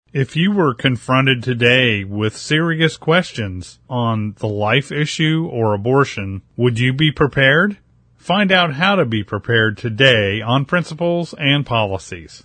If you were confronted today with serious questions on the life issue or abortion, would you be prepared? Find out how to be prepared today on Principles and Policies.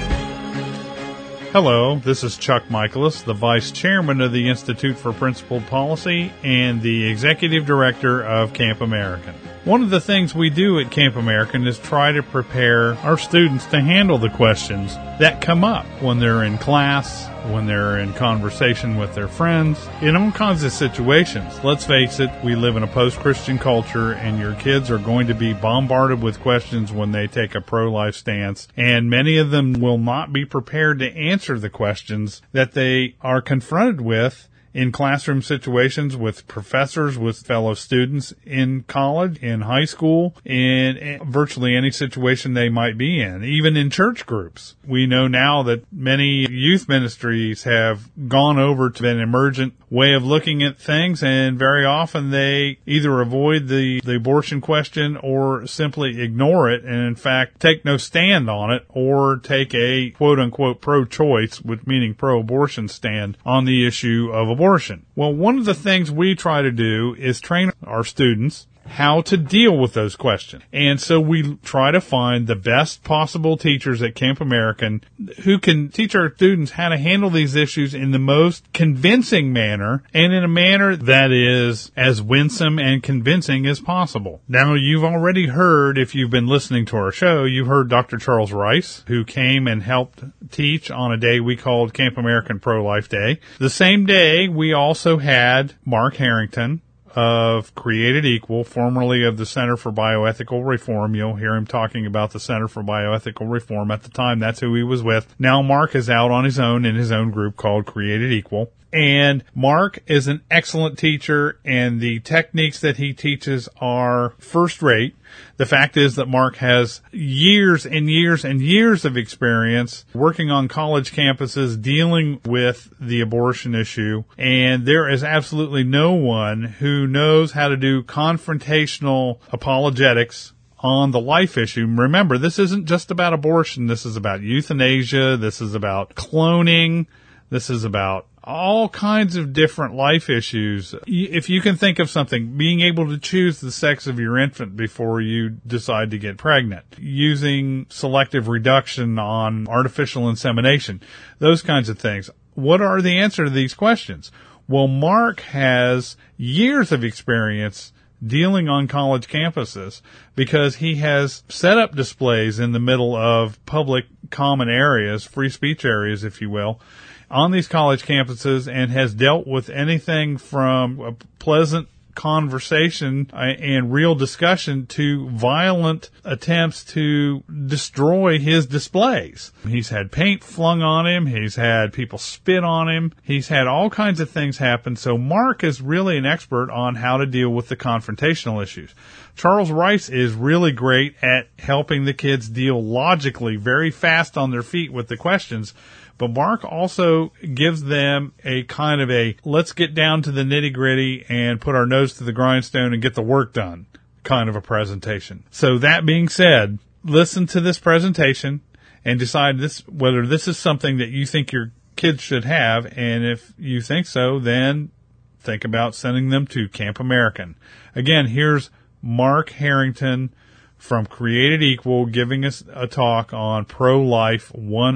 Hello, this is Chuck Michaelis, the Vice Chairman of the Institute for Principled Policy and the Executive Director of Camp American. One of the things we do at Camp American is try to prepare our students to handle the questions that come up when they're in class, when they're in conversation with their friends, in all kinds of situations. Let's face it, we live in a post-Christian culture, and your kids are going to be bombarded with questions when they take a pro-life stance, and many of them will not be prepared to answer the questions that they are confronted with in classroom situations with professors, with fellow students in college, in high school, in virtually any situation they might be in, even in church groups. We know now that many youth ministries have gone over to an emergent way of looking at things, and very often they either avoid the abortion question or simply ignore it and, in fact, take no stand on it or take a quote-unquote pro-choice, which meaning pro-abortion stand on the issue of abortion. Well, one of the things we try to do is train our students how to deal with those questions. And so we try to find the best possible teachers at Camp American who can teach our students how to handle these issues in the most convincing manner and in a manner that is as winsome and convincing as possible. Now, you've already heard, if you've been listening to our show, you heard Dr. Charles Rice, who came and helped teach on a day we called Camp American Pro-Life Day. The same day, we also had Mark Harrington of Created Equal, formerly of the Center for Bioethical Reform. You'll hear him talking about the Center for Bioethical Reform. At the time, that's who he was with. Now Mark is out on his own in his own group called Created Equal. And Mark is an excellent teacher, and the techniques that he teaches are first rate. The fact is that Mark has years and years and years of experience working on college campuses dealing with the abortion issue, and there is absolutely no one who knows how to do confrontational apologetics on the life issue. Remember, this isn't just about abortion. This is about euthanasia. This is about cloning. This is about all kinds of different life issues. If you can think of something, being able to choose the sex of your infant before you decide to get pregnant, using selective reduction on artificial insemination, those kinds of things. What are the answer to these questions? Well, Mark has years of experience dealing on college campuses because he has set up displays in the middle of public common areas, free speech areas, if you will, on these college campuses, and has dealt with anything from a pleasant conversation and real discussion to violent attempts to destroy his displays. He's had paint flung on him. He's had people spit on him. He's had all kinds of things happen. So Mark is really an expert on how to deal with the confrontational issues. Charles Rice is really great at helping the kids deal logically, very fast on their feet with the questions. But Mark also gives them a kind of a let's get down to the nitty-gritty and put our nose to the grindstone and get the work done kind of a presentation. So that being said, listen to this presentation and decide whether this is something that you think your kids should have. And if you think so, then think about sending them to Camp American. Again, here's Mark Harrington from Created Equal giving us a talk on Pro-Life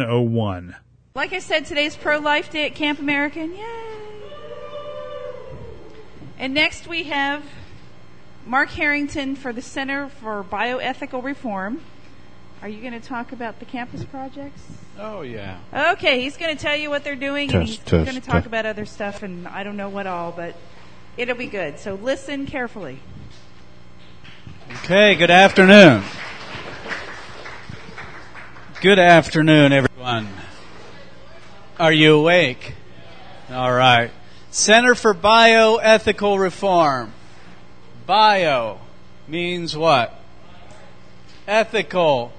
101. Like I said, today's Pro-Life Day at Camp American. Yay! And next we have Mark Harrington for the Center for Bioethical Reform. Are you going to talk about the campus projects? Oh, yeah. Okay, he's going to tell you what they're doing, and he's going to talk about other stuff, and I don't know what all, but it'll be good. So listen carefully. Okay, good afternoon. Good afternoon, everyone. Are you awake? All right. Center for Bioethical Reform. Bio means what? Ethical.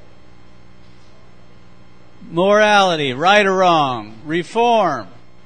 Morality, right or wrong. Reform.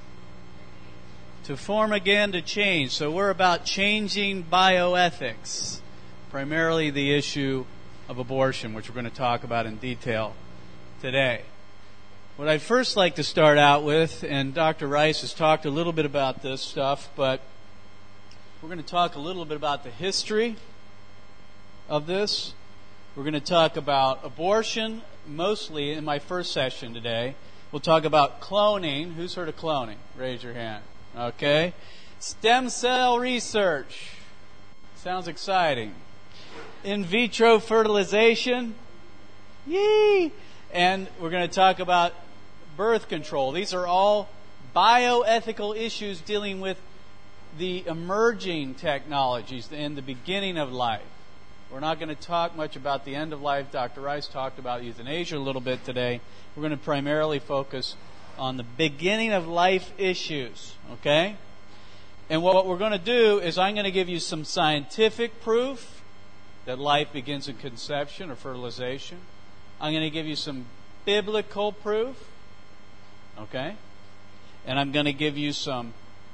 To form again, to change. So we're about changing bioethics. Primarily the issue of abortion, which we're going to talk about in detail today. What I'd first like to start out with, and Dr. Rice has talked a little bit about this stuff, but we're going to talk a little bit about the history of this. We're going to talk about abortion, mostly in my first session today. We'll talk about cloning. Who's heard of cloning? Raise your hand. Okay. Stem cell research. Sounds exciting. In vitro fertilization. Yee! And we're going to talk about birth control. These are all bioethical issues dealing with the emerging technologies in the beginning of life. We're not going to talk much about the end of life. Dr. Rice talked about euthanasia a little bit today. We're going to primarily focus on the beginning of life issues, okay? And what we're going to do is I'm going to give you some scientific proof that life begins in conception or fertilization. I'm going to give you some biblical proof, okay? And I'm going to give you some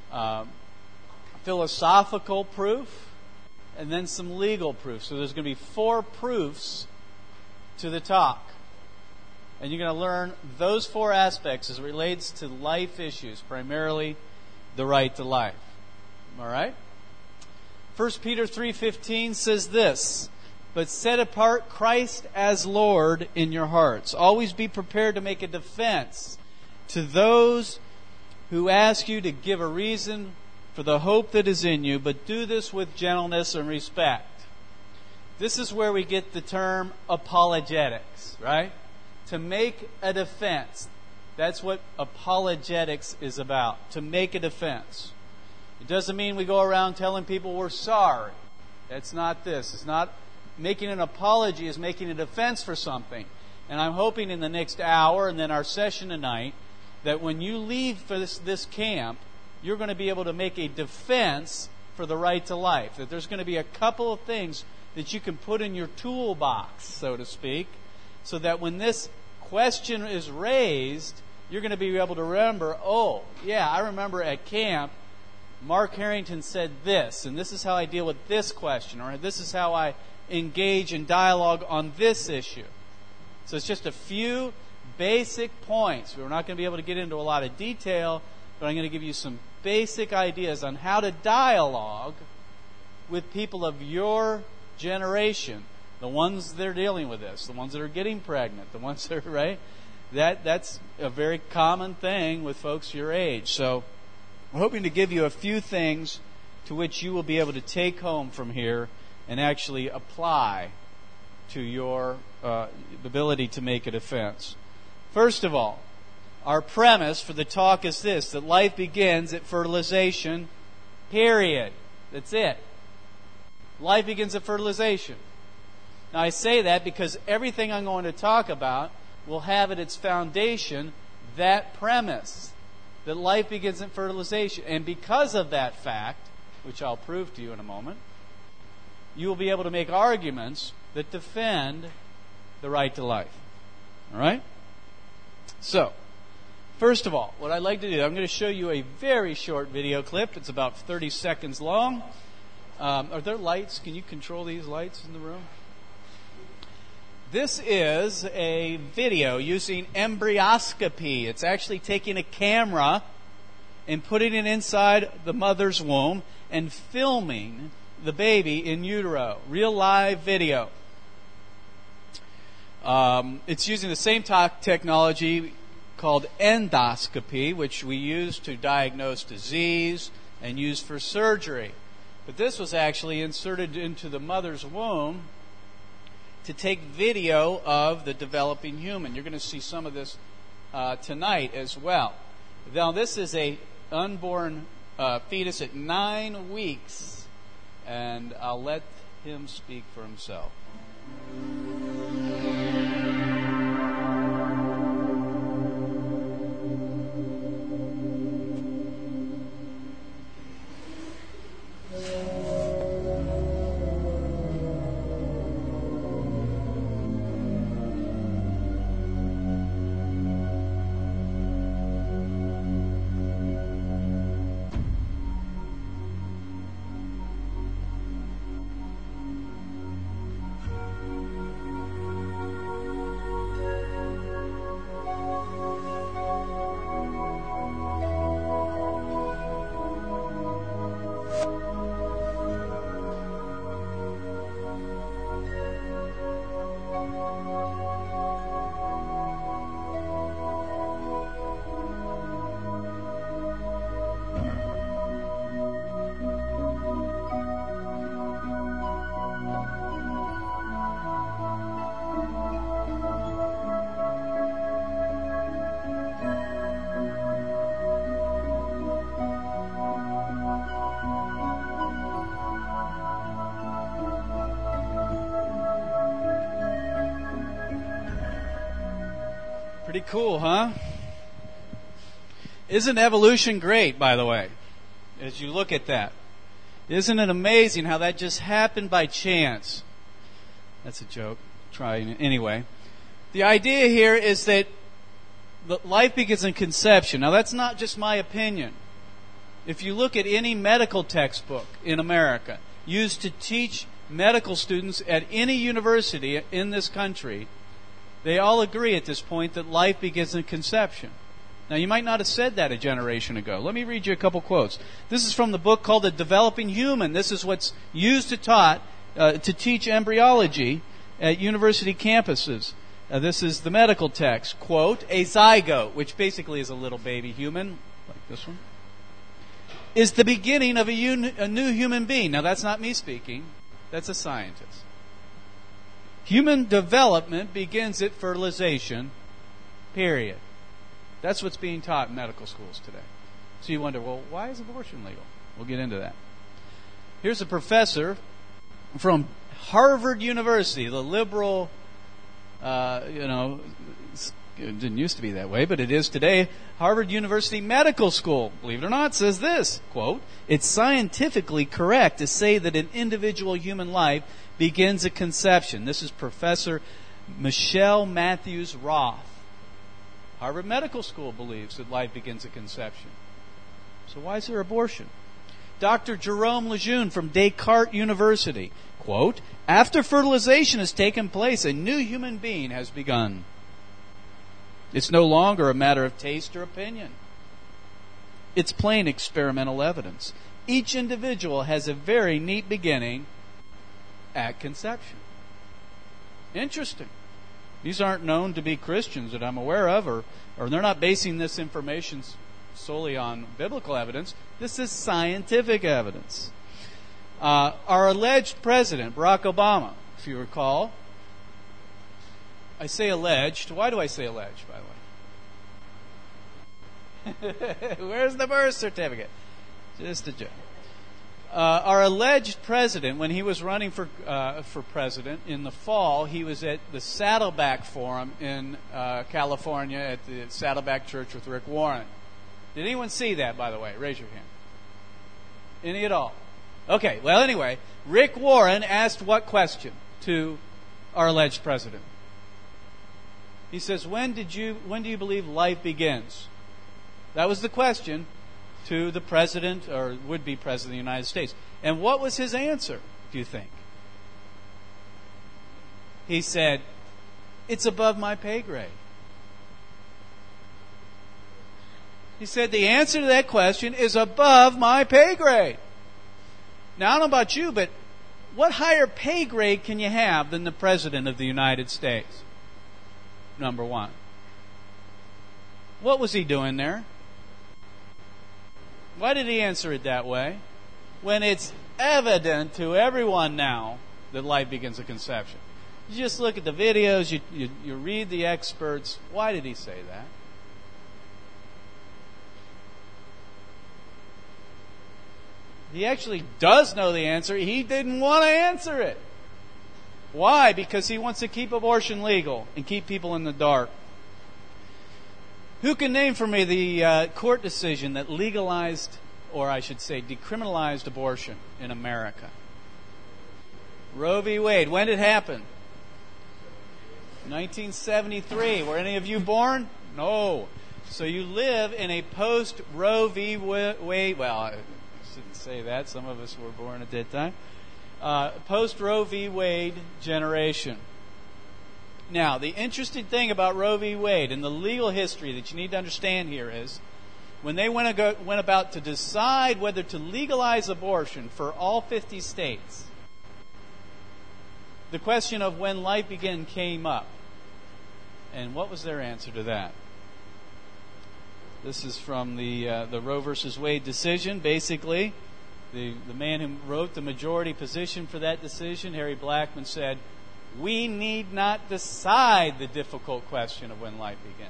philosophical proof, and then some legal proof. So there's going to be 4 proofs to the talk. And you're going to learn those 4 aspects as it relates to life issues, primarily the right to life. All right? 1 Peter 3:15 says this, "But set apart Christ as Lord in your hearts. Always be prepared to make a defense to those who ask you to give a reason for the hope that is in you, but do this with gentleness and respect." This is where we get the term apologetics, right? To make a defense. That's what apologetics is about, to make a defense. It doesn't mean we go around telling people we're sorry. That's not this. It's not making an apology, is making a defense for something. And I'm hoping in the next hour and then our session tonight that when you leave for this camp, you're going to be able to make a defense for the right to life. That there's going to be a couple of things that you can put in your toolbox, so to speak, so that when this question is raised, you're going to be able to remember, oh, yeah, I remember at camp, Mark Harrington said this, and this is how I deal with this question, or this is how I engage in dialogue on this issue. So it's just a few basic points. We're not going to be able to get into a lot of detail, but I'm going to give you some basic ideas on how to dialogue with people of your generation, the ones that are dealing with this, the ones that are getting pregnant, the ones that are, right? That's a very common thing with folks your age. So we're hoping to give you a few things to which you will be able to take home from here and actually apply to your ability to make a defense. First of all, our premise for the talk is this, that life begins at fertilization, period. That's it. Life begins at fertilization. Now, I say that because everything I'm going to talk about will have at its foundation that premise, that life begins at fertilization. And because of that fact, which I'll prove to you in a moment, you will be able to make arguments that defend the right to life. All right? So, first of all, what I'd like to do, I'm going to show you a very short video clip. It's about 30 seconds long. Are there lights? Can you control these lights in the room? This is a video using embryoscopy. It's actually taking a camera and putting it inside the mother's womb and filming the baby in utero. Real live video. It's using the same technology called endoscopy, which we use to diagnose disease and use for surgery. But this was actually inserted into the mother's womb to take video of the developing human. You're going to see some of this tonight as well. Now, this is a unborn fetus at 9 weeks, and I'll let him speak for himself. Pretty cool, huh? Isn't evolution great, by the way, as you look at that? Isn't it amazing how that just happened by chance? That's a joke. Try it anyway. The idea here is that life begins in conception. Now, that's not just my opinion. If you look at any medical textbook in America used to teach medical students at any university in this country, they all agree at this point that life begins in conception. Now, you might not have said that a generation ago. Let me read you a couple quotes. This is from the book called The Developing Human. This is what's used to teach embryology at university campuses. This is the medical text. Quote, a zygote, which basically is a little baby human, like this one, is the beginning of a new human being. Now, that's not me speaking. That's a scientist. Human development begins at fertilization, period. That's what's being taught in medical schools today. So you wonder, well, why is abortion legal? We'll get into that. Here's a professor from Harvard University, the liberal, it didn't used to be that way, but it is today. Harvard University Medical School, believe it or not, says this, quote, it's scientifically correct to say that an individual human life begins at conception. This is Professor Michelle Matthews Roth. Harvard Medical School believes that life begins at conception. So why is there abortion? Dr. Jerome Lejeune from Descartes University, quote, after fertilization has taken place, a new human being has begun. It's no longer a matter of taste or opinion. It's plain experimental evidence. Each individual has a very neat beginning at conception. Interesting. These aren't known to be Christians that I'm aware of, or they're not basing this information solely on biblical evidence. This is scientific evidence. Our alleged president, Barack Obama, if you recall, I say alleged. Why do I say alleged, by the way? Where's the birth certificate? Just a joke. Our alleged president, when he was running for president in the fall, he was at the Saddleback Forum in California at the Saddleback Church with Rick Warren. Did anyone see that, by the way? Raise your hand. Any at all? Okay, well, anyway, Rick Warren asked what question to our alleged president? He says, when do you believe life begins? That was the question to the president, or would-be president of the United States. And what was his answer, do you think? He said, it's above my pay grade. He said, the answer to that question is above my pay grade. Now, I don't know about you, but what higher pay grade can you have than the President of the United States? Number one. What was he doing there? Why did he answer it that way? When it's evident to everyone now that life begins at conception. You just look at the videos, you read the experts. Why did he say that? He actually does know the answer. He didn't want to answer it. Why? Because he wants to keep abortion legal and keep people in the dark. Who can name for me the court decision that legalized, or I should say decriminalized abortion in America? Roe v. Wade. When did it happen? 1973. Were any of you born? No. So you live in a post-Roe v. Wade, well, I shouldn't say that. Some of us were born at that time. Post-Roe v. Wade generation. Now, the interesting thing about Roe v. Wade and the legal history that you need to understand here is when they went about to decide whether to legalize abortion for all 50 states, the question of when life began came up. And what was their answer to that? This is from the Roe versus Wade decision. Basically, the man who wrote the majority position for that decision, Harry Blackmun, said, we need not decide the difficult question of when life begins.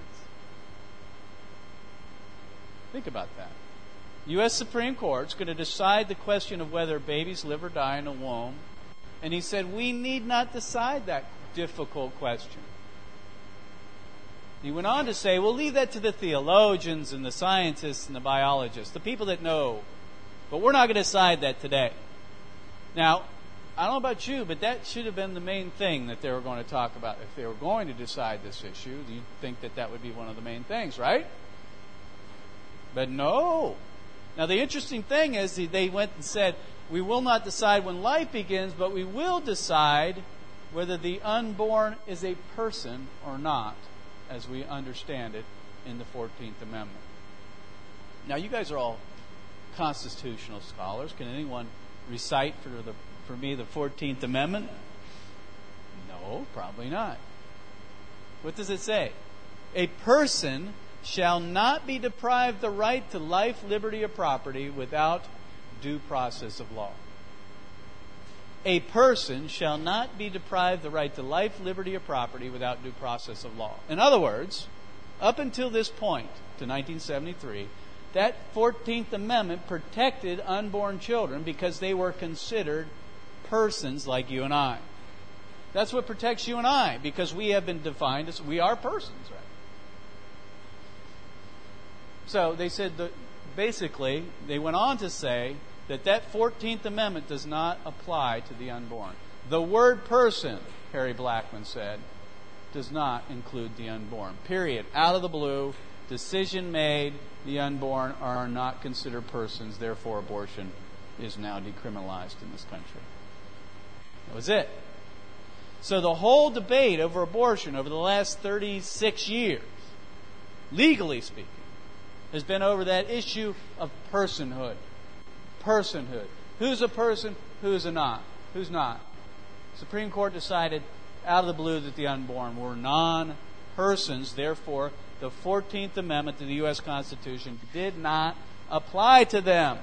Think about that. U.S. Supreme Court's going to decide the question of whether babies live or die in a womb. And he said, we need not decide that difficult question. He went on to say, we'll leave that to the theologians and the scientists and the biologists, the people that know. But we're not going to decide that today. Now, I don't know about you, but that should have been the main thing that they were going to talk about. If they were going to decide this issue, you'd think that that would be one of the main things, right? But no. Now, the interesting thing is they went and said, we will not decide when life begins, but we will decide whether the unborn is a person or not, as we understand it in the 14th Amendment. Now, you guys are all constitutional scholars. Can anyone recite for me the 14th Amendment? No, probably not. What does it say? A person shall not be deprived the right to life, liberty, or property without due process of law. A person shall not be deprived the right to life, liberty, or property without due process of law. In other words, up until this point, to 1973, that 14th Amendment protected unborn children because they were considered persons like you and I. That's what protects you and I, because we have been defined as we are persons, right? So they said that basically, they went on to say that 14th Amendment does not apply to the unborn. The word person, Harry Blackman said, does not include the unborn. Period. Out of the blue, decision made, the unborn are not considered persons, therefore abortion is now decriminalized in this country. That was it. So the whole debate over abortion over the last 36 years, legally speaking, has been over that issue of personhood. Personhood. Who's a person? Who's a not? Who's not? Supreme Court decided out of the blue that the unborn were non-persons. Therefore, the 14th Amendment to the U.S. Constitution did not apply to them.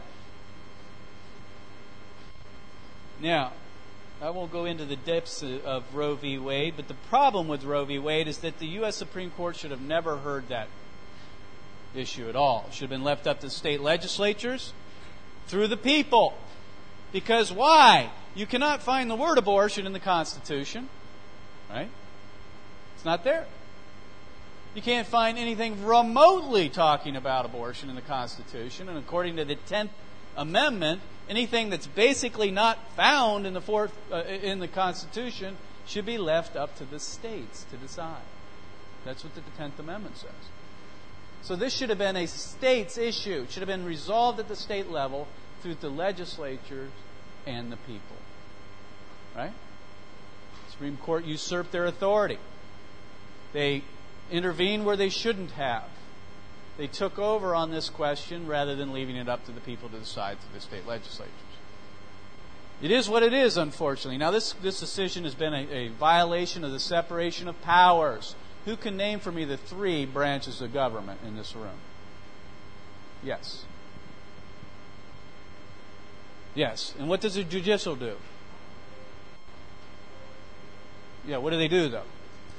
Now, I won't go into the depths of Roe v. Wade, but the problem with Roe v. Wade is that the U.S. Supreme Court should have never heard that issue at all. It should have been left up to the state legislatures through the people. Because why? You cannot find the word abortion in the Constitution. Right? It's not there. You can't find anything remotely talking about abortion in the Constitution. And according to the 10th Amendment, anything that's basically not found in the Constitution should be left up to the states to decide. That's what the 10th Amendment says. So this should have been a state's issue. It should have been resolved at the state level through the legislatures and the people. Right? The Supreme Court usurped their authority. They intervened where they shouldn't have. They took over on this question rather than leaving it up to the people to decide through the state legislatures. It is what it is, unfortunately. Now, this decision has been a violation of the separation of powers. Who can name for me the 3 branches of government in this room? Yes. Yes. And what does the judicial do? Yeah, what do they do, though?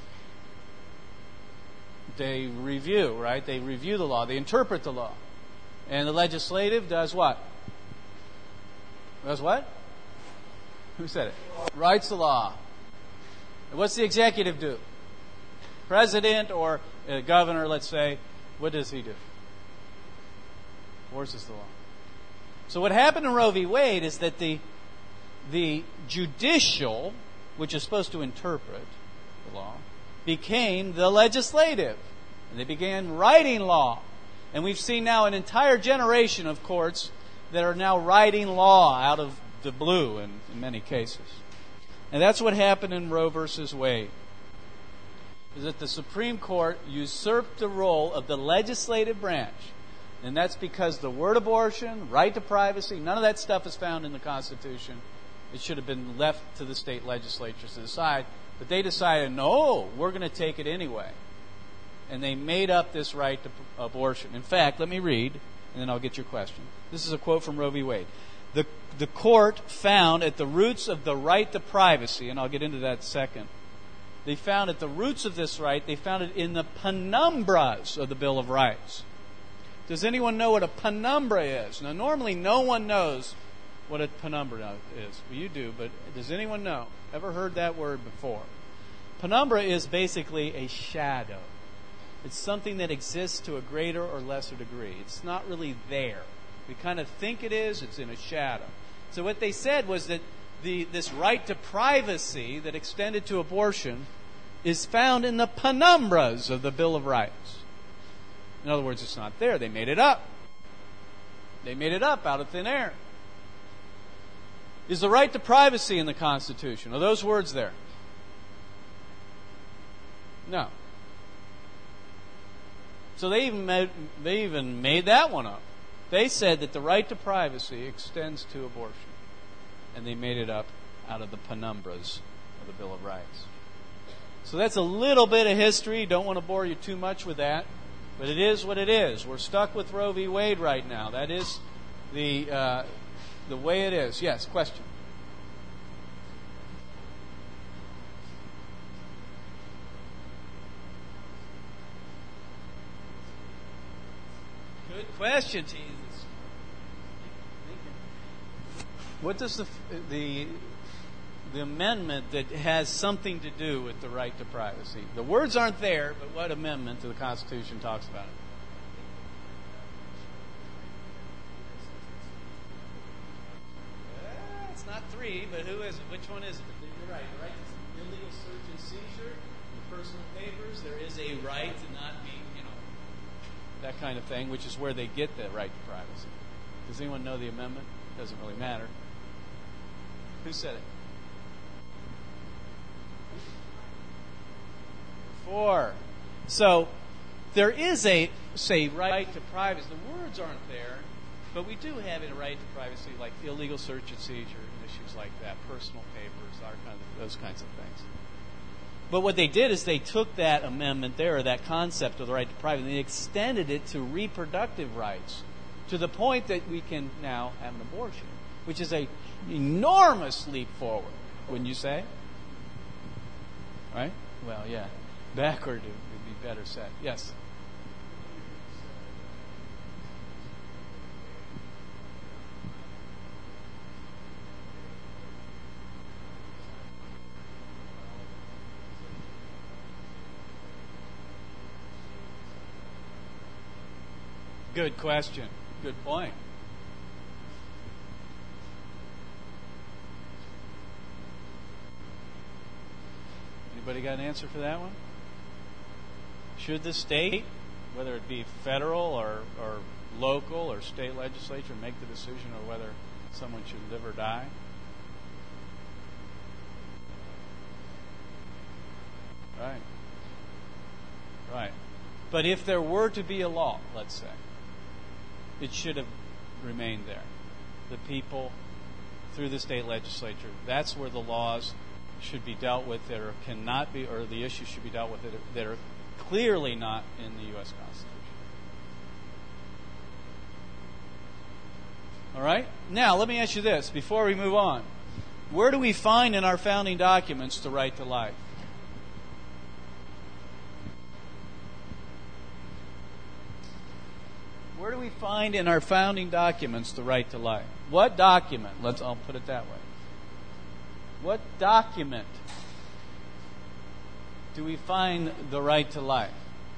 They review, right? They review the law. They interpret the law. And the legislative does what? Does what? Who said it? Writes the law. And what's the executive do? President or governor, let's say, what does he do? Enforces the law. So what happened in Roe v. Wade is that the judicial, which is supposed to interpret the law, became the legislative. And they began writing law. And we've seen now an entire generation of courts that are now writing law out of the blue in many cases. And that's what happened in Roe versus Wade. Is that the Supreme Court usurped the role of the legislative branch. And that's because the word abortion, right to privacy, none of that stuff is found in the Constitution. It should have been left to the state legislatures to decide. But they decided, no, we're going to take it anyway. And they made up this right to abortion. In fact, let me read, and then I'll get your question. This is a quote from Roe v. Wade. The court found at the roots of the right to privacy, and I'll get into that in a second, they found at the roots of this right, they found it in the penumbras of the Bill of Rights. Does anyone know what a penumbra is? Now, normally no one knows what a penumbra is. Well, you do, but does anyone know? Ever heard that word before? Penumbra is basically a shadow. It's something that exists to a greater or lesser degree. It's not really there. We kind of think it is. It's in a shadow. So what they said was that this right to privacy that extended to abortion is found in the penumbras of the Bill of Rights. In other words, it's not there. They made it up. They made it up out of thin air. Is the right to privacy in the Constitution? Are those words there? No. So they even made that one up. They said that the right to privacy extends to abortion. And they made it up out of the penumbras of the Bill of Rights. So that's a little bit of history. Don't want to bore you too much with that. But it is what it is. We're stuck with Roe v. Wade right now. That is the way it is. Yes, question? Good question, Jesus. What does the amendment that has something to do with the right to privacy? The words aren't there, but what amendment to the Constitution talks about it? It's not 3, but who is it? Which one is it? You're right. The right to illegal search and seizure, the personal papers. There is a right to not be, that kind of thing, which is where they get the right to privacy. Does anyone know the amendment? Doesn't really matter. Who said it? 4. So there is a right to privacy. The words aren't there, but we do have a right to privacy, like illegal search and seizure and issues like that, personal papers, those kinds of things. But what they did is they took that amendment there, or that concept of the right to privacy, and they extended it to reproductive rights, to the point that we can now have an abortion, which is an enormous leap forward, wouldn't you say? Right? Well, yeah. Backward would be better said. Yes? Good question. Good point. Anybody got an answer for that one? Should the state, whether it be federal or local or state legislature, make the decision of whether someone should live or die? Right. Right. But if there were to be a law, let's say, it should have remained there. The people, through the state legislature, that's where the laws should be dealt with that are cannot be, or the issues should be dealt with that are clearly not in the U.S. Constitution. All right? Now, let me ask you this before we move on. Where do we find in our founding documents the right to life? Where do we find in our founding documents the right to life? What document? I'll put it that way. What document do we find the right to life?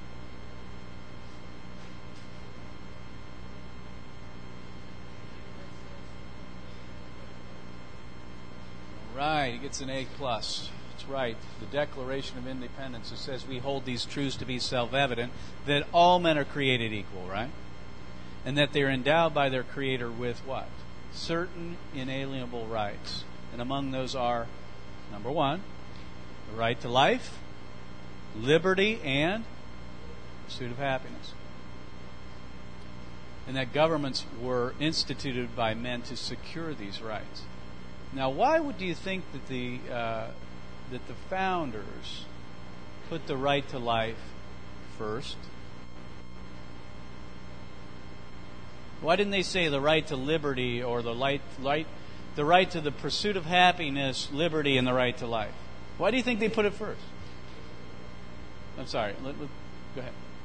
Right, he gets an A+. That's right. The Declaration of Independence. It says we hold these truths to be self-evident, that all men are created equal, right? And that they're endowed by their Creator with what? Certain inalienable rights. And among those are, number 1, the right to life, liberty, and pursuit of happiness. And that governments were instituted by men to secure these rights. Now, why would you think that the founders put the right to life first? Why didn't they say the right to liberty or the right to the pursuit of happiness, liberty, and the right to life? Why do you think they put it first? I'm sorry. Go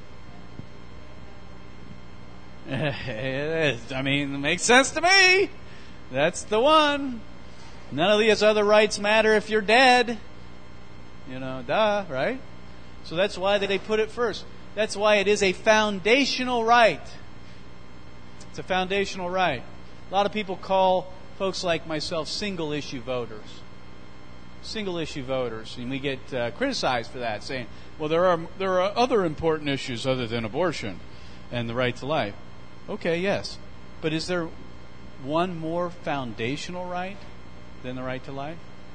ahead. I mean, it makes sense to me. That's the one. None of these other rights matter if you're dead. Duh, right? So that's why they put it first. That's why it is a foundational right. It's a foundational right. A lot of people call folks like myself single-issue voters. Single-issue voters. And we get criticized for that, saying, well, there are other important issues other than abortion and the right to life. Okay, yes. But is there one more foundational right than the right to life?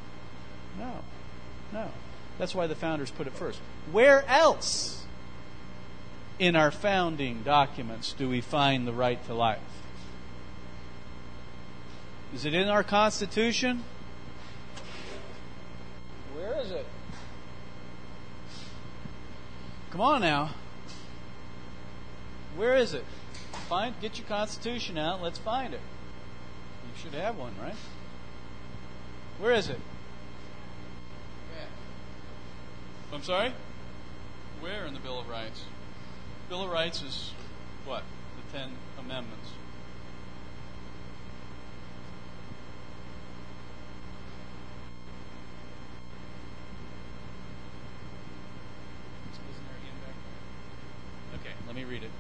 No. That's why the founders put it first. Where else in our founding documents do we find the right to life? Is it in our Constitution? Where is it? Come on now. Where is it? Get your Constitution out. Let's find it. You should have one, right? Where is it? I'm sorry? Where in the Bill of Rights? Bill of Rights is what? The 10 Amendments. Isn't there a hymn back there? Okay, let me read it.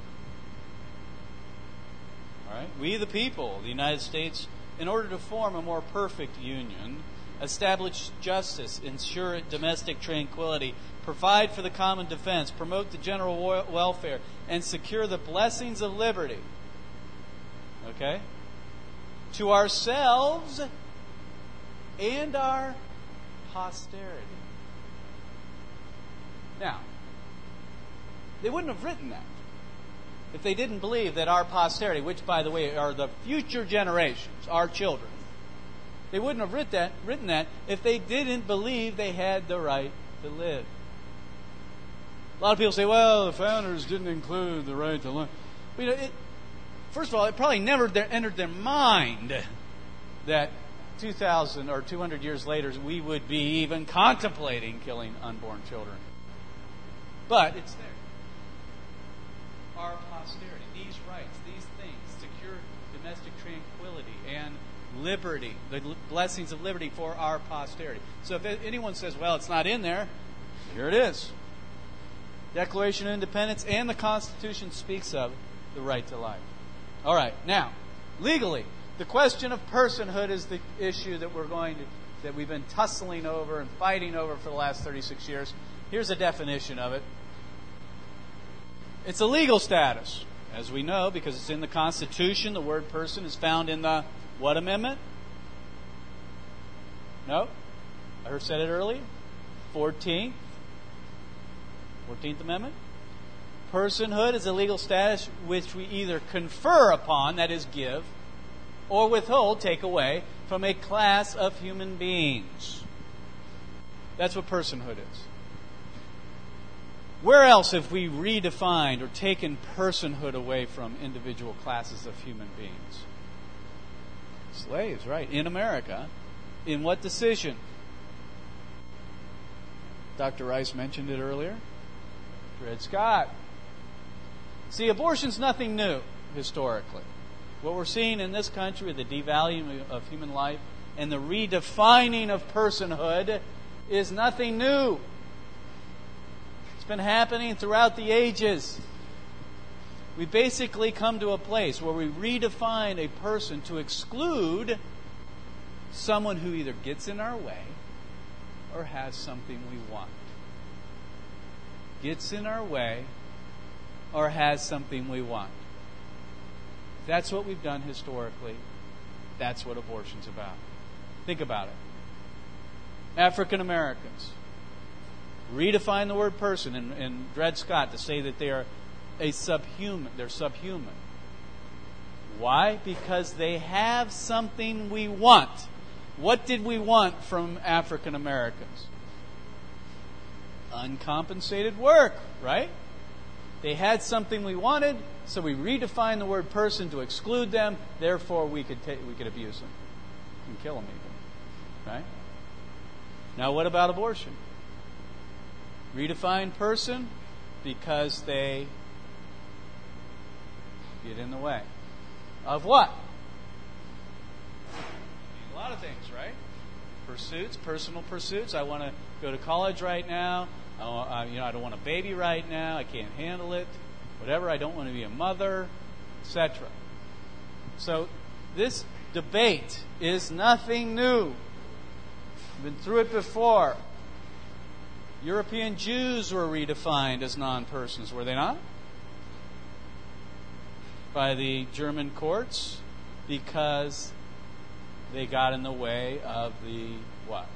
All right. We, the people of the United States, in order to form a more perfect union, establish justice, ensure domestic tranquility, provide for the common defense, promote the general welfare, and secure the blessings of liberty. Okay? To ourselves and our posterity. Now, they wouldn't have written that if they didn't believe that our posterity, which, by the way, are the future generations, our children, they wouldn't have written that if they didn't believe they had the right to live. A lot of people say, well, the founders didn't include the right to live. Well, first of all, it probably never entered their mind that 2,000 or 200 years later we would be even contemplating killing unborn children. But it's there. Our posterity, these rights, these things, secure domestic tranquility and liberty, the blessings of liberty for our posterity. So if anyone says, well, it's not in there, here it is. Declaration of Independence and the Constitution speaks of the right to life. All right, now, legally, the question of personhood is the issue that we've been tussling over and fighting over for the last 36 years. Here's a definition of it. It's a legal status. As we know, because it's in the Constitution, the word person is found in the what amendment? No? I said it earlier. 14th Amendment. Personhood is a legal status which we either confer upon, that is give, or withhold, take away, from a class of human beings. That's what personhood is. Where else have we redefined or taken personhood away from individual classes of human beings? Slaves, right. In America. In what decision? Dr. Rice mentioned it earlier. Dred Scott. See, abortion's nothing new, historically. What we're seeing in this country with the devaluing of human life and the redefining of personhood is nothing new. It's been happening throughout the ages. We basically come to a place where we redefine a person to exclude someone who either gets in our way or has something we want. Gets in our way or has something we want. That's what we've done historically. That's what abortion's about. Think about it. African Americans redefine the word person in Dred Scott to say that they are a subhuman. They're subhuman. Why? Because they have something we want. What did we want from African Americans? Uncompensated work, right? They had something we wanted, so we redefined the word person to exclude them. Therefore, we could abuse them and kill them even, right? Now, what about abortion? Redefined person because they get in the way of what? A lot of things, right? Pursuits, personal pursuits. I want to go to college right now. I don't want a baby right now. I can't handle it. Whatever. I don't want to be a mother, etc. So this debate is nothing new. We've been through it before. European Jews were redefined as non-persons, were they not? By the German courts, because they got in the way of the what?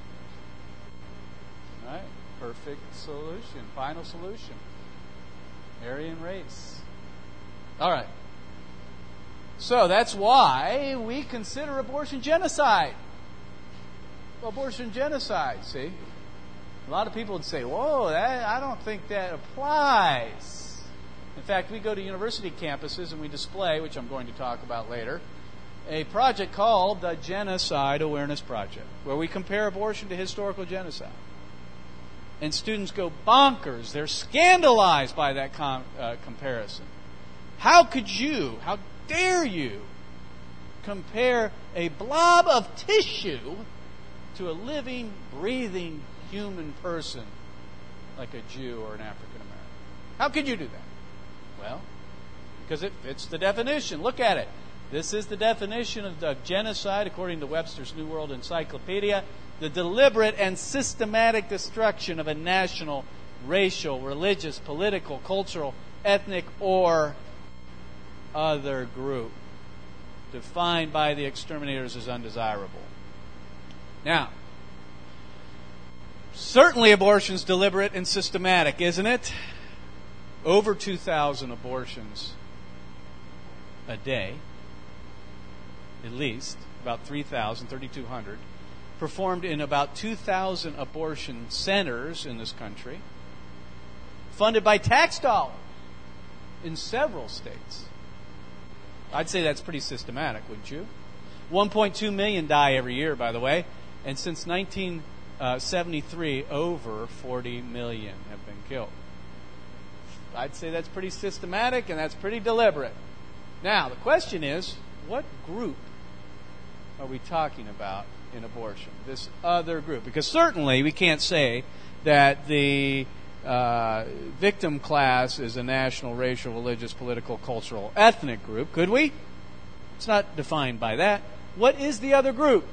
Right? Perfect solution, final solution. Aryan race. All right. So that's why we consider abortion genocide. Abortion genocide, see? A lot of people would say, whoa, I don't think that applies. In fact, we go to university campuses and we display, which I'm going to talk about later, a project called the Genocide Awareness Project, where we compare abortion to historical genocide. And students go bonkers. They're scandalized by that comparison. How dare you compare a blob of tissue to a living, breathing human person like a Jew or an African American? How could you do that? Well, because it fits the definition. Look at it. This is the definition of genocide according to Webster's New World Encyclopedia: the deliberate and systematic destruction of a national, racial, religious, political, cultural, ethnic, or other group, defined by the exterminators as undesirable. Now, certainly abortion's deliberate and systematic, isn't it? Over 2,000 abortions a day, at least, about 3,000, 3,200, performed in about 2,000 abortion centers in this country, funded by tax dollars in several states. I'd say that's pretty systematic, wouldn't you? 1.2 million die every year, by the way, and since 1973, over 40 million have been killed. I'd say that's pretty systematic and that's pretty deliberate. Now, the question is, what group are we talking about in abortion? This other group. Because certainly we can't say that the victim class is a national, racial, religious, political, cultural, ethnic group, could we? It's not defined by that. What is the other group?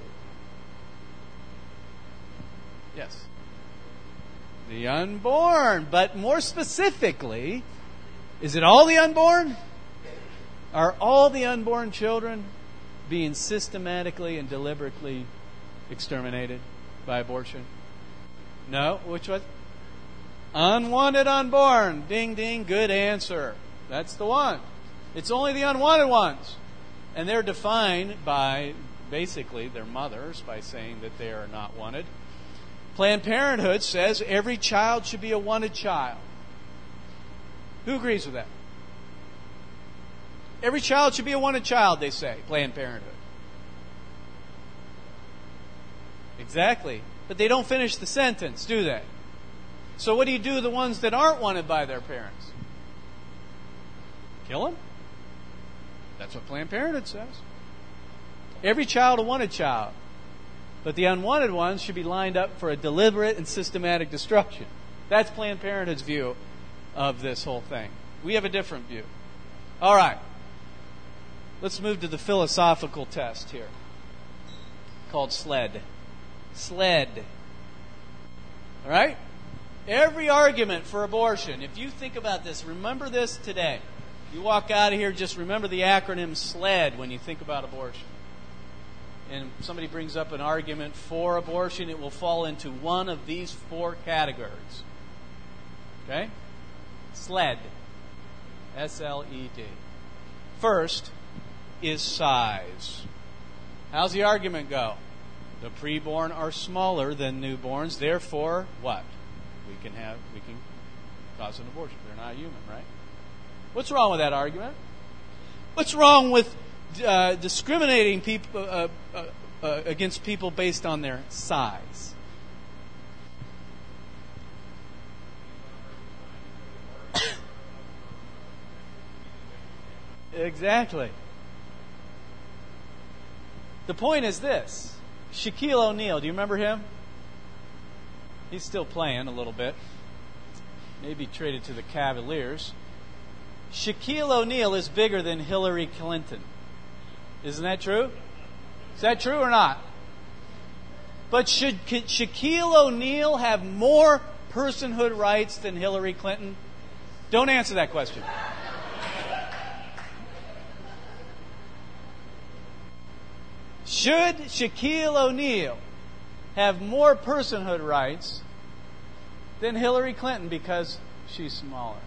Yes. The unborn. But more specifically, is it all the unborn? Are all the unborn children being systematically and deliberately exterminated by abortion? No. Which was? Unwanted unborn. Ding, ding. Good answer. That's the one. It's only the unwanted ones. And they're defined by, basically, their mothers, by saying that they are not wanted. Planned Parenthood says every child should be a wanted child. Who agrees with that? Every child should be a wanted child, they say, Planned Parenthood. Exactly. But they don't finish the sentence, do they? So what do you do with the ones that aren't wanted by their parents? Kill them? That's what Planned Parenthood says. Every child a wanted child. But the unwanted ones should be lined up for a deliberate and systematic destruction. That's Planned Parenthood's view of this whole thing. We have a different view. All right. Let's move to the philosophical test here, called SLED. SLED. All right? Every argument for abortion, if you think about this, remember this today. You walk out of here, just remember the acronym SLED when you think about abortion. And somebody brings up an argument for abortion, it will fall into one of these four categories. Okay? SLED. S-L-E-D. First is size. How's the argument go? The preborn are smaller than newborns, therefore, what? We can cause an abortion. They're not human, right? What's wrong with that argument? What's wrong with discriminating people against people based on their size? Exactly. The point is this. Shaquille O'Neal, do you remember him? He's still playing a little bit. maybe traded to the Cavaliers. Shaquille O'Neal is bigger than Hillary Clinton. Isn't that true? Is that true or not? But should Shaquille O'Neal have more personhood rights than Hillary Clinton? Don't answer that question. Should Shaquille O'Neal have more personhood rights than Hillary Clinton because she's smaller?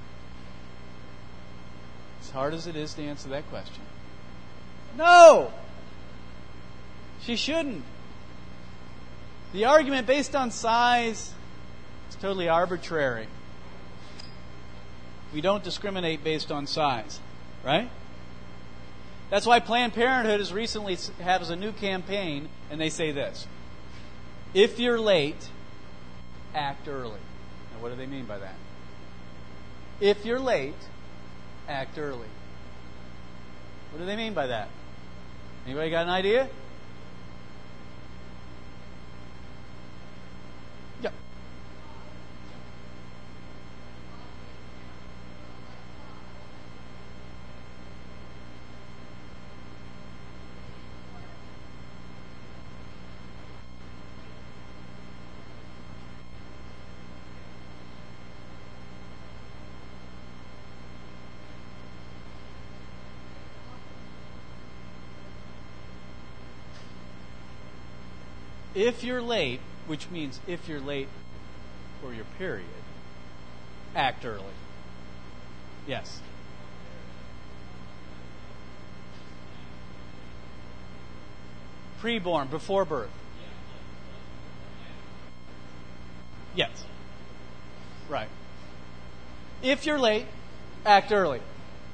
As hard as it is to answer that question. No! She shouldn't. The argument based on size is totally arbitrary. We don't discriminate based on size, right? That's why Planned Parenthood has recently has a new campaign, and they say this: if you're late, act early. Now, what do they mean by that? If you're late, act early. What do they mean by that? Anybody got an idea? Yeah. If you're late, which means if you're late for your period, act early. Yes. Preborn, before birth. Yes. Right. If you're late, act early.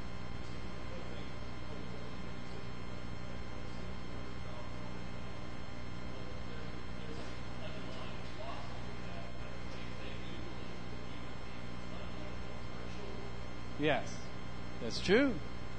Yes, that's true.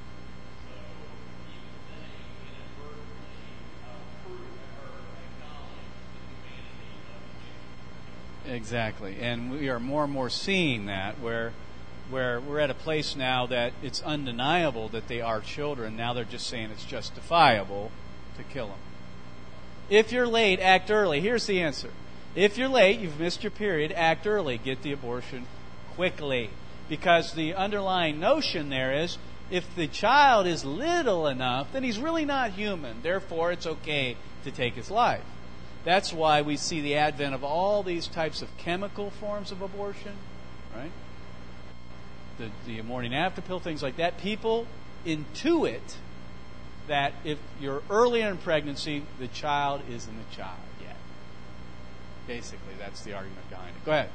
Exactly. And we are more and more seeing that where we're at a place now that it's undeniable that they are children. Now they're just saying it's justifiable to kill them. If you're late, act early. Here's the answer. If you're late, you've missed your period, act early. Get the abortion quickly. Because the underlying notion there is, if the child is little enough, then he's really not human. Therefore, it's okay to take his life. That's why we see the advent of all these types of chemical forms of abortion, right? The morning after pill, things like that. People intuit that if you're earlier in pregnancy, the child isn't a child yet. Basically, that's the argument behind it. Go ahead.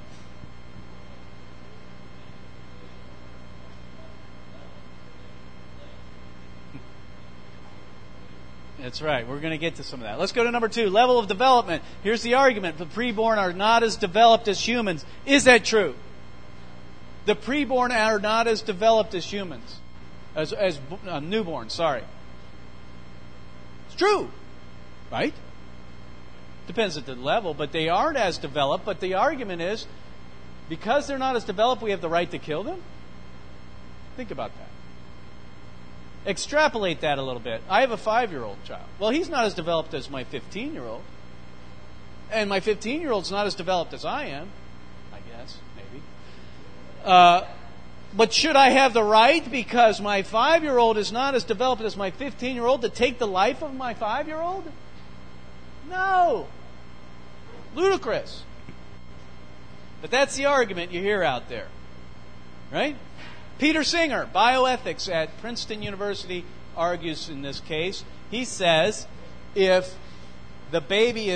That's right. We're going to get to some of that. Let's go to number 2, level of development. Here's the argument. The preborn are not as developed as humans. Is that true? The preborn are not as developed as humans. As newborns, sorry. It's true. Right? Depends at the level, but they aren't as developed. But the argument is, because they're not as developed, we have the right to kill them? Think about that. Extrapolate that a little bit. I have a 5-year-old child. Well, he's not as developed as my 15-year-old. And my 15-year-old's not as developed as I am. I guess, maybe. But should I have the right, because my 5-year-old is not as developed as my 15-year-old, to take the life of my 5-year-old? No. Ludicrous. But that's the argument you hear out there. Right? Peter Singer, bioethics at Princeton University, argues in this case. He says if the baby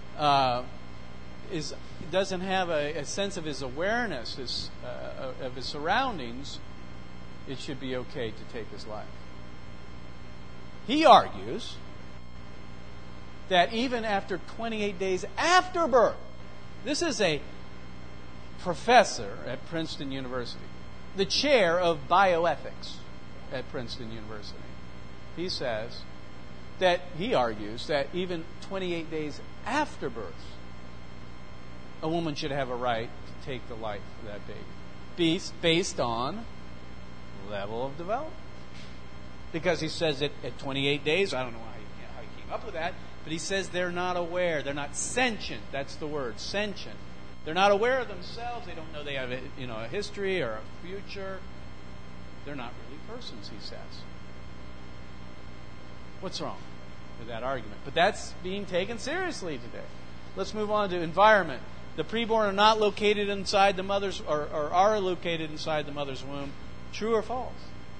doesn't have a sense of his awareness, of his surroundings, it should be okay to take his life. He argues that even after 28 days after birth, this is a professor at Princeton University, the chair of bioethics at Princeton University. He says that he argues that even 28 days after birth, a woman should have a right to take the life of that baby. based on level of development. Because he says it at 28 days. I don't know how he came up with that, but he says they're not aware. They're not sentient. That's the word, sentient. They're not aware of themselves. They don't know they have a history or a future. They're not really persons, he says. What's wrong with that argument? But that's being taken seriously today. Let's move on to environment. The preborn are not located inside the mother's, or are located inside the mother's womb. True or false?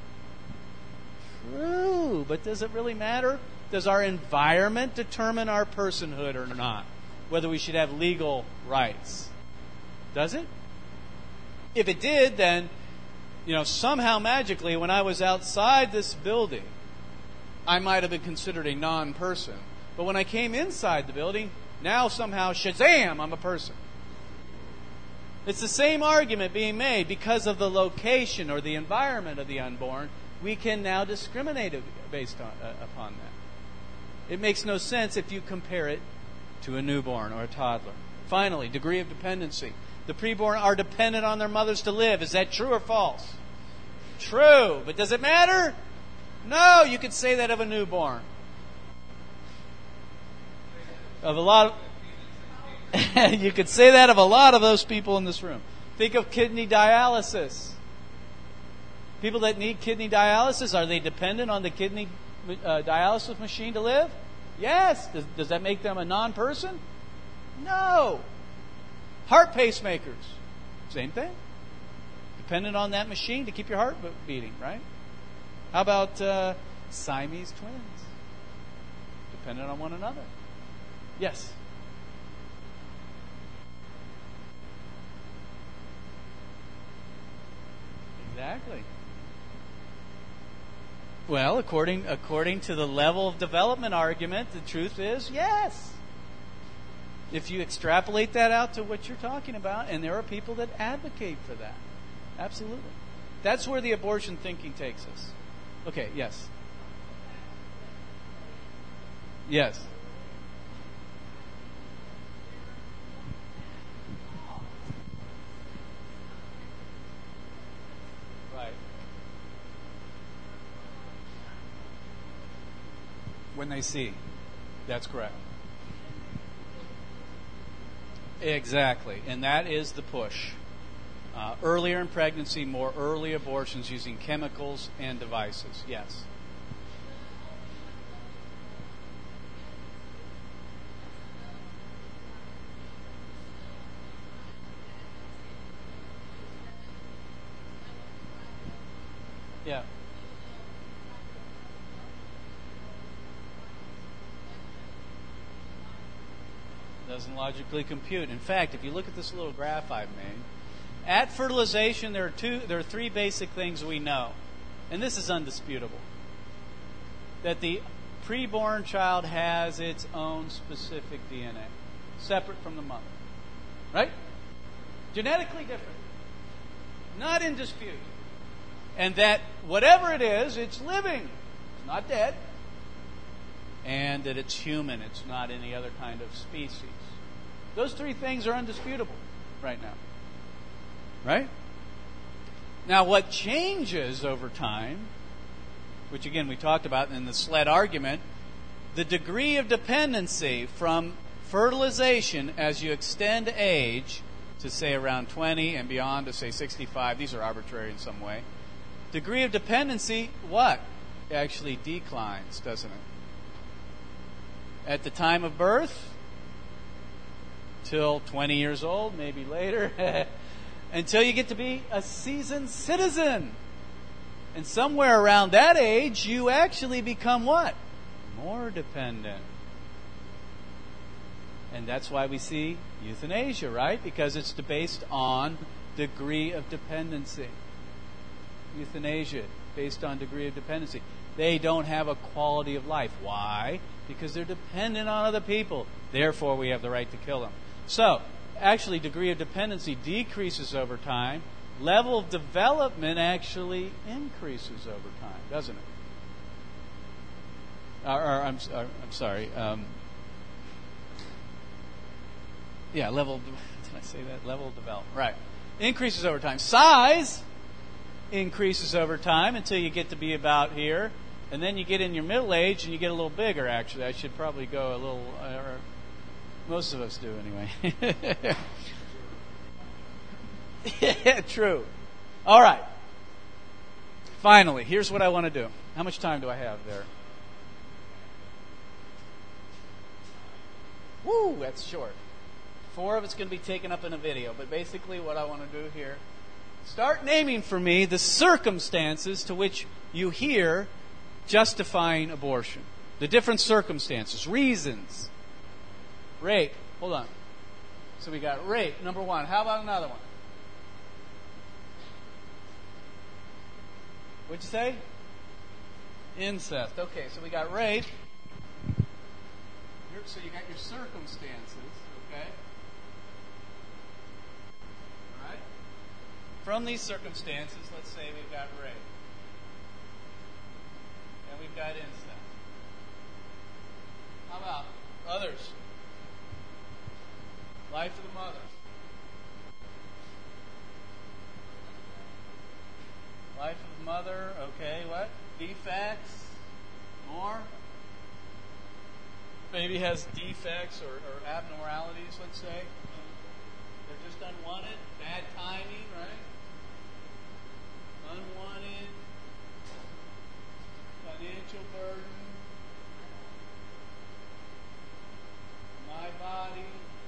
True. But does it really matter? Does our environment determine our personhood or not? Whether we should have legal rights? Does it? If it did, then, somehow magically, when I was outside this building, I might have been considered a non-person. But when I came inside the building, now somehow, shazam, I'm a person. It's the same argument being made. Because of the location or the environment of the unborn, we can now discriminate based upon that. It makes no sense if you compare it to a newborn or a toddler. Finally, degree of dependency. The preborn are dependent on their mothers to live. Is that true or false? True. But does it matter? No, you could say that of a newborn. Of a lot of, you could say that of a lot of those people in this room. Think of kidney dialysis. People that need kidney dialysis, are they dependent on the kidney dialysis machine to live? Yes. Does that make them a non-person? No. Heart pacemakers, same thing. Dependent on that machine to keep your heart beating, right? How about Siamese twins? Dependent on one another. Yes. Exactly. Well, according to the level of development argument, the truth is yes. If you extrapolate that out to what you're talking about, and there are people that advocate for that. Absolutely. That's where the abortion thinking takes us. Okay, yes. Yes. Right. When they see. That's correct. Exactly. And that is the push. Earlier in pregnancy, more early abortions using chemicals and devices. Yes. Yeah. Doesn't logically compute. In fact, if you look at this little graph I've made, at fertilization there are three basic things we know. And this is undisputable. That the preborn child has its own specific DNA, separate from the mother. Right? Genetically different. Not in dispute. And that whatever it is, it's living. It's not dead. And that it's human. It's not any other kind of species. Those three things are undisputable right now. Right? Now, what changes over time, which again we talked about in the SLED argument, the degree of dependency from fertilization as you extend age to say around 20 and beyond to say 65, these are arbitrary in some way, degree of dependency, what? Actually declines, doesn't it? At the time of birth, till 20 years old, maybe later, until you get to be a seasoned citizen. And somewhere around that age, you actually become what? More dependent. And that's why we see euthanasia, right? Because it's based on degree of dependency. Euthanasia, based on degree of dependency. They don't have a quality of life. Why? Because they're dependent on other people. Therefore, we have the right to kill them. So, actually, degree of dependency decreases over time. Level of development actually increases over time, doesn't it? I'm sorry. Yeah, level. Did I say that? Level of development. Right. increases over time. Size increases over time until you get to be about here. And then you get in your middle age and you get a little bigger, actually. I should probably go a little, or most of us do anyway. Yeah, true. All right. Finally, here's what I want to do. How much time do I have there? Woo, that's short. 4 of it's going to be taken up in a video. But basically what I want to do here, start naming for me the circumstances to which you hear justifying abortion. The different circumstances, reasons. Rape. Hold on. So we got rape, number 1. How about another one? What'd you say? Incest. Okay, so we got rape. So you got your circumstances, okay? All right? From these circumstances, let's say we've got rape. And we've got incest. How about others? Life of the mother. Life of the mother, okay, what? Defects. More? Baby has defects or abnormalities, let's say. They're just unwanted. Bad timing, right? Unwanted. Financial burden. My body.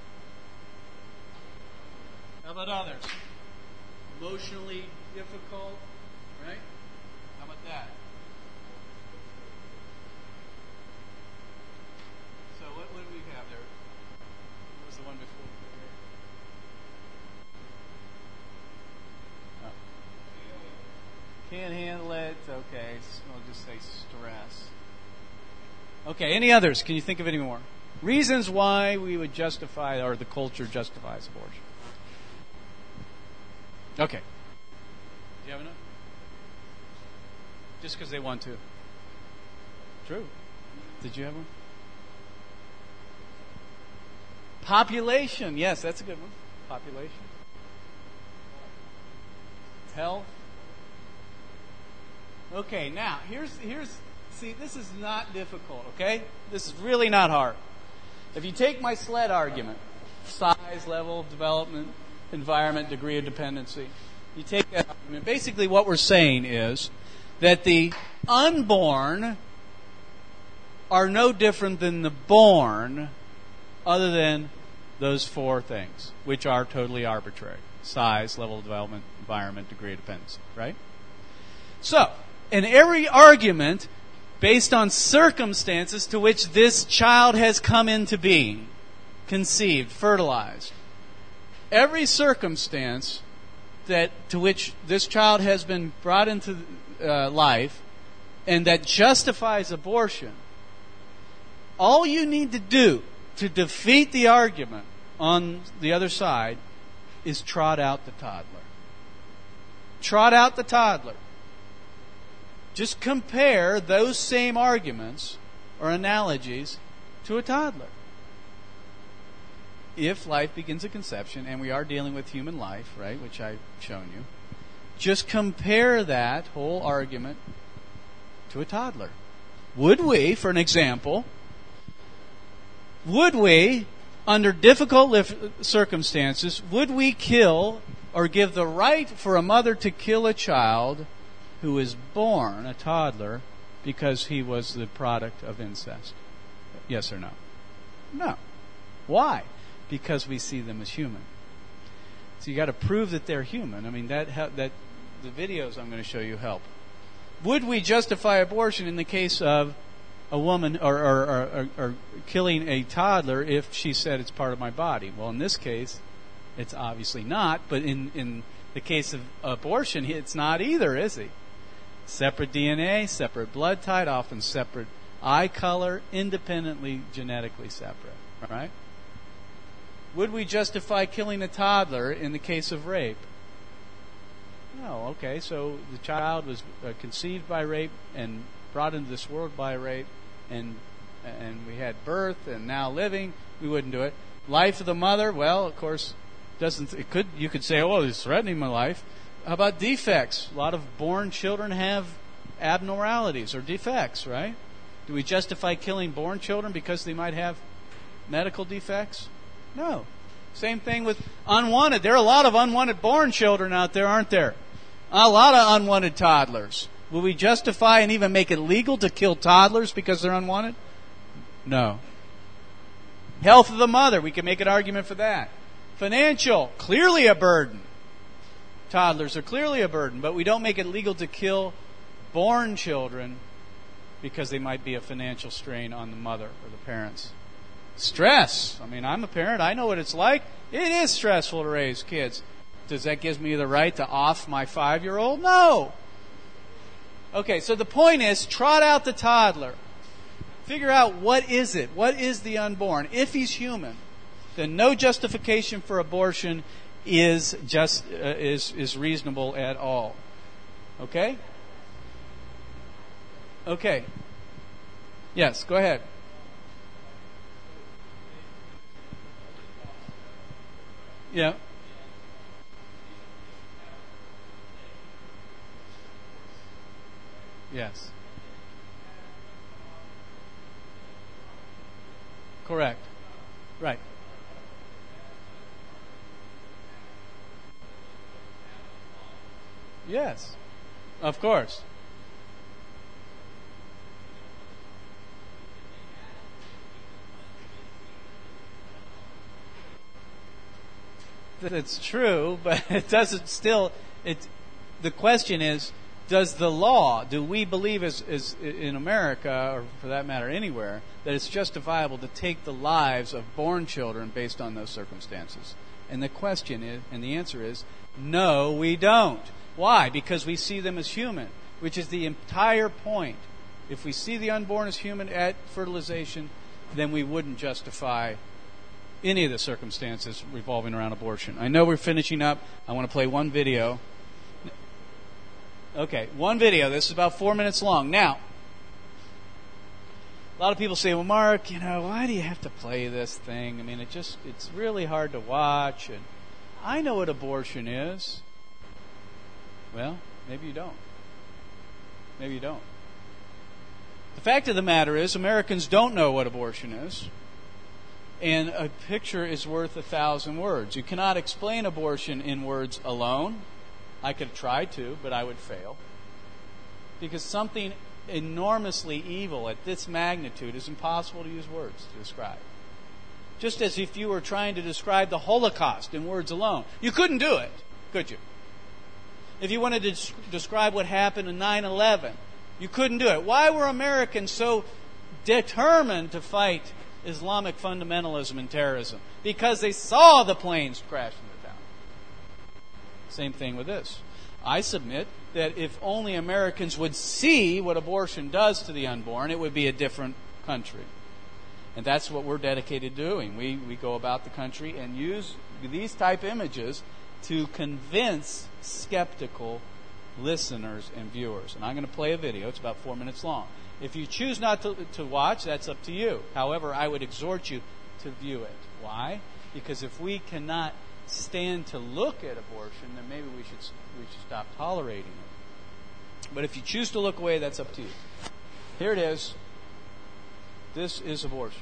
How about others? Emotionally difficult, right? How about that? So what do we have there? What was the one before? Oh. Can't handle it. Okay, so I'll just say stress. Okay, any others? Can you think of any more? Reasons why we would justify, or the culture justifies abortion. Okay. Do you have enough? Just because they want to. True. Did you have one? Population. Yes, that's a good one. Population. Health. Okay, now, here's see, this is not difficult, okay? This is really not hard. If you take my SLED argument, size, level of development, environment, degree of dependency, you take that argument. Basically what we're saying is that the unborn are no different than the born, other than those 4 things, which are totally arbitrary. Size, level of development, environment, degree of dependency, right? So, in every argument based on circumstances to which this child has come into being, conceived, fertilized, every circumstance to which this child has been brought into life and that justifies abortion, all you need to do to defeat the argument on the other side is trot out the toddler. Trot out the toddler. Just compare those same arguments or analogies to a toddler. If life begins at conception, and we are dealing with human life, right, which I've shown you, just compare that whole argument to a toddler. Would we, for an example, under difficult circumstances, would we kill or give the right for a mother to kill a child who is born, a toddler, because he was the product of incest? Yes or no? No. Why? Because we see them as human. So you got to prove that they're human. I mean, that the videos I'm going to show you help. Would we justify abortion in the case of a woman or killing a toddler if she said it's part of my body? Well, in this case, it's obviously not. But in the case of abortion, it's not either, is he? Separate DNA, separate blood type, often separate eye color, independently genetically separate. All right? Would we justify killing a toddler in the case of rape? No. Okay, so the child was conceived by rape and brought into this world by rape, and we had birth and now living. We wouldn't do it. Life of the mother, well, of course, You could say, oh, it's threatening my life. How about defects? A lot of born children have abnormalities or defects, right? Do we justify killing born children because they might have medical defects? No. Same thing with unwanted. There are a lot of unwanted born children out there, aren't there? A lot of unwanted toddlers. Will we justify and even make it legal to kill toddlers because they're unwanted? No. Health of the mother. We can make an argument for that. Financial. Clearly a burden. Toddlers are clearly a burden, but we don't make it legal to kill born children because they might be a financial strain on the mother or the parents. Stress. I mean, I'm a parent. I know what it's like. It is stressful to raise kids. Does that give me the right to off my 5-year-old? No. Okay, so the point is, trot out the toddler. Figure out what is it? What is the unborn? If he's human, then no justification for abortion is reasonable at all. Okay? Okay. Yes, go ahead. Yeah. Yes. Correct. Right. Yes. Of course. It's true, but it doesn't still. The question is, do we believe as in America, or for that matter anywhere, that it's justifiable to take the lives of born children based on those circumstances? And the question is, and the answer is, no, we don't. Why? Because we see them as human, which is the entire point. If we see the unborn as human at fertilization, then we wouldn't justify any of the circumstances revolving around abortion. I know we're finishing up. I want to play one video. Okay, one video. This is about 4 minutes long. Now, a lot of people say, well, Mark, why do you have to play this thing? I mean, it's really hard to watch. And I know what abortion is. Well, maybe you don't. Maybe you don't. The fact of the matter is, Americans don't know what abortion is. And a picture is worth 1,000 words. You cannot explain abortion in words alone. I could try to, but I would fail. Because something enormously evil at this magnitude is impossible to use words to describe. Just as if you were trying to describe the Holocaust in words alone. You couldn't do it, could you? If you wanted to describe what happened in 9/11, you couldn't do it. Why were Americans so determined to fight Islamic fundamentalism and terrorism? Because they saw the planes crash into town. Same thing with this. I submit that if only Americans would see what abortion does to the unborn, it would be a different country. And that's what we're dedicated to doing. We go about the country and use these type images to convince skeptical listeners and viewers. And I'm going to play a video. It's about 4 minutes long. If you choose not to watch, that's up to you. However, I would exhort you to view it. Why? Because if we cannot stand to look at abortion, then maybe we should stop tolerating it. But if you choose to look away, that's up to you. Here it is. This is abortion.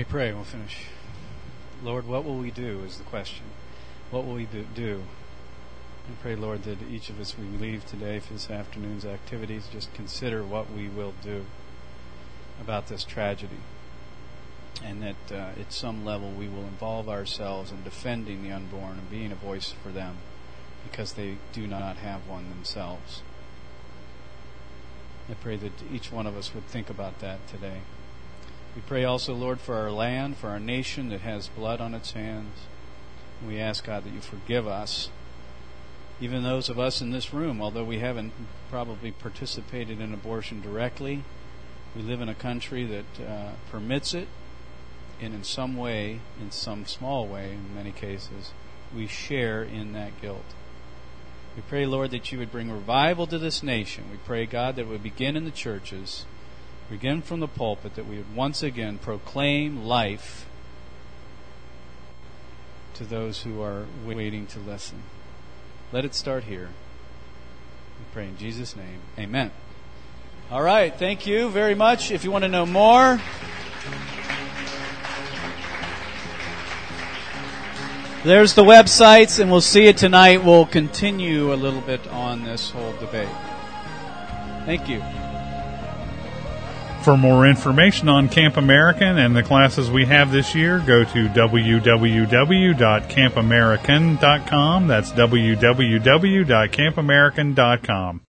pray and we'll finish. Lord, what will we do is the question. What will we do? I pray, Lord, that each of us, we leave today for this afternoon's activities, just consider what we will do about this tragedy. And that at some level we will involve ourselves in defending the unborn and being a voice for them because they do not have one themselves. I pray that each one of us would think about that today. We pray also, Lord, for our land, for our nation that has blood on its hands. We ask, God, that you forgive us, even those of us in this room, although we haven't probably participated in abortion directly. We live in a country that permits it, and in some way, in some small way, in many cases, we share in that guilt. We pray, Lord, that you would bring revival to this nation. We pray, God, that it would begin in the churches, begin from the pulpit, that we would once again proclaim life to those who are waiting to listen. Let it start here. We pray in Jesus' name. Amen. All right. Thank you very much. If you want to know more, there's the websites, and we'll see it tonight. We'll continue a little bit on this whole debate. Thank you. For more information on Camp American and the classes we have this year, go to www.campamerican.com. That's www.campamerican.com.